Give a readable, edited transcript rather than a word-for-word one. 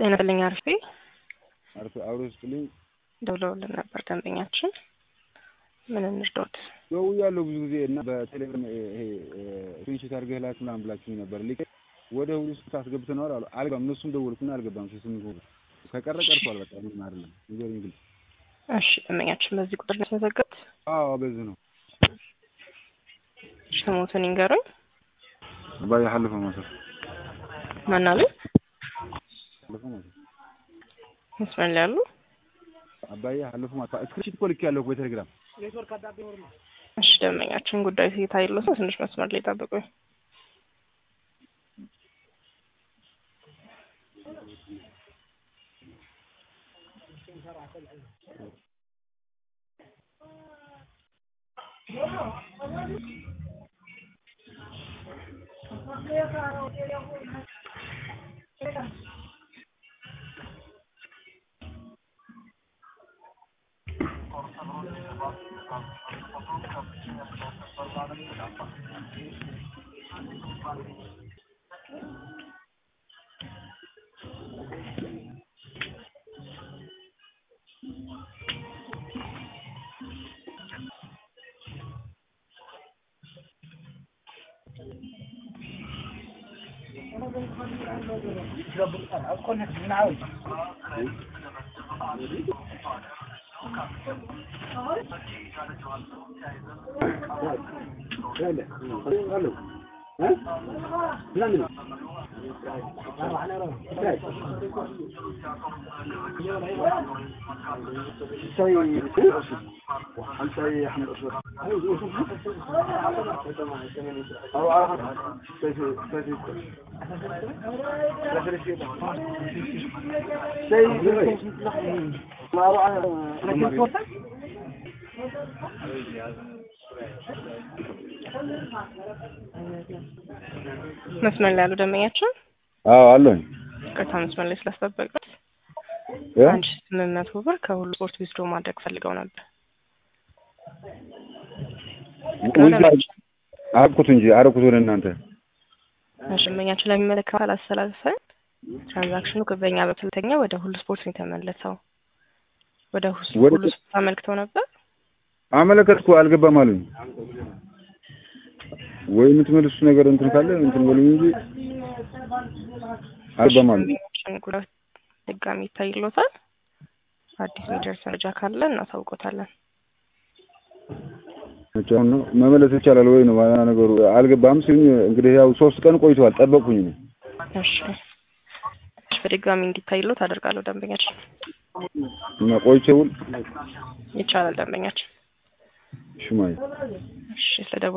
ጤናልኝ አርፌ አውሮስጥልኝ ደውለውልን ነበር ደንበኛችን ምን እንርዳዎት? ያለው ብዙ ጊዜ እና በቴሌግራም ይሄ ስክሪንሾት አድርገህ ላክ ምናምን ብላችሁኝ ነበር። ልክ ወደ ሁሉ ታስገብተነው አልገባም። እነሱም ደወልኩና አልገባም። ሲስምንት ከቀረ ቀርቷል። በቃ ምን አይደለም ንገሩኝ ግልጽ። እሺ ደንበኛችን በዚህ ቁጥር ነው ተዘጋት? አዎ በዚህ ነው። ስሙትን ይንገሩኝ። አባዬ ሐለፈ ማሰፍ ማናለ? ሐለፈ ማሰፍ መስመር ላይ ያሉ አባዬ ሐለፈ ማሰፍ ስክሪንሾት እኮ ልክ ያለው በቴሌግራም። እሺ ደንበኛችን ጉዳይ ሲታይለው ትንሽ መስመር ላይ ጠብቁኝ። መስመር ላይ ያሉ ደንበኛችን አለኝ ቀጥታ መስመር ላይ ስላስጠበቁት 1800 ብር ከሁሉ ስፖርት ዊዝድሮ ማድረግ ፈልገው ነበር። አቁት እንጂ አረቁት ወደ እናንተ ደንበኛችን ለሚመለከተው አላሰላሰል ትራንዛክሽኑ ከበኛ በፍልተኛ ወደ ሁሉ ስፖርት ነው የተመለሰው። ወደ ሁሉ ስፖርት አመልክተው ነበር። አመለከትኩ አልገባም አሉኝ። ወይ የምትመልሱ ነገር እንትን ካለ እንትን በሉኝ እንጂ አልገባም አሉኝ። ድጋሚ ይታይሎታል። አዲስ ሚደርስ መረጃ ካለ እናሳውቆታለን። ነው መመለስ ይቻላል ወይ ነው ዋና ነገሩ። አልገባም ሲሉኝ እንግዲህ ያው 3 ቀን ቆይቷል ጠበቅኩኝ ነው። እሺ በድጋሚ እንዲታይሎት አደርጋለሁ ደንበኛችን። እና ቆይቼው ይቻላል ደንበኛችን። እሺ ማለት እሺ ስለደወሉ